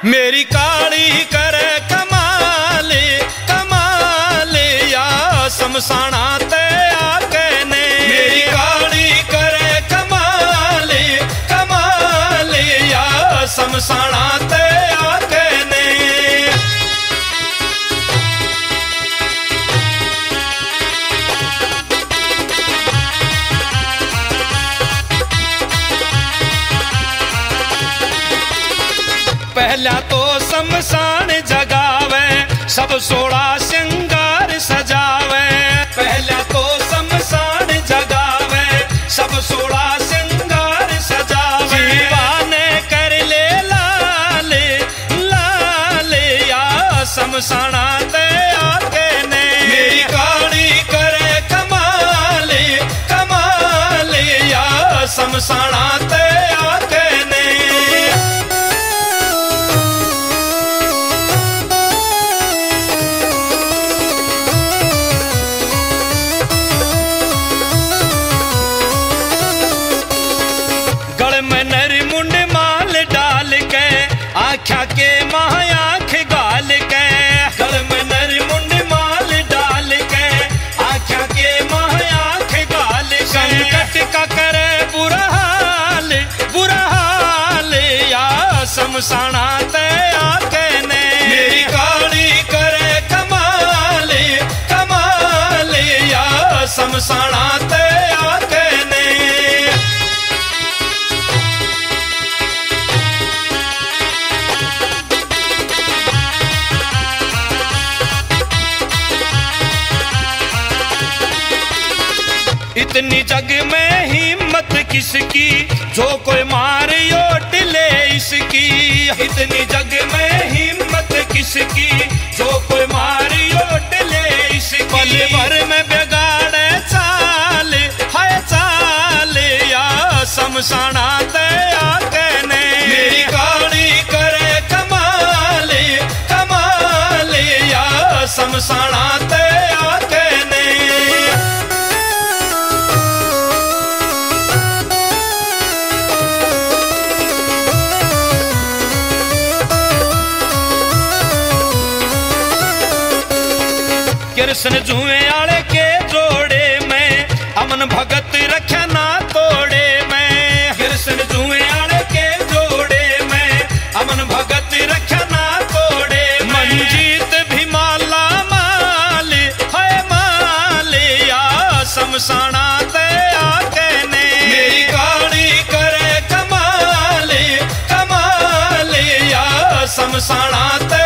मेरी काली करे कमाल कमाल या समसाना ते आके ने। मेरी काली करे कमाल कमाल या समसाना ते आके ने। पहला तो शमशान जगावे सब 16 श्रृंगार सजावे। पहला तो शमशान जगावे सब 16 श्रृंगार सजावे। जीवाने कर ले लाल लाल या शमशाना ते आके ने। मेरी काली करे कमाल कमाल या शमशाना ते आके ने। आख्या के महायाख गाल के गल में नर मुंड माल डाल के। आख्या के महायाख गाल के। संकट का करे बुरा हाल या शमशाना ते आके ने। मेरी काली करे कमाल कमाल या शमशाना ते आके ने। इतनी जग में हिम्मत किसकी जो कोई मारियो टिले इसकी। इतनी जग में हिम्मत किसकी जो कोई मारियो टिले इसकी। पल भर में बिगाड़े चाल है चाल या शमशाना ते आके ने। मेरी काली करे कमाल कमाल या शमशाना ते आके ने। कृष्ण जुए आले के जोड़े में अमन भगत रखा ना तोड़े में। कृष्ण जुए आले के जोड़े में अमन भगत रखा ना तोड़े। मंजीत भी माला माल है माल या शमशाना ते आके ने। मेरी काली करे कमाल कमाल या शमशाना ते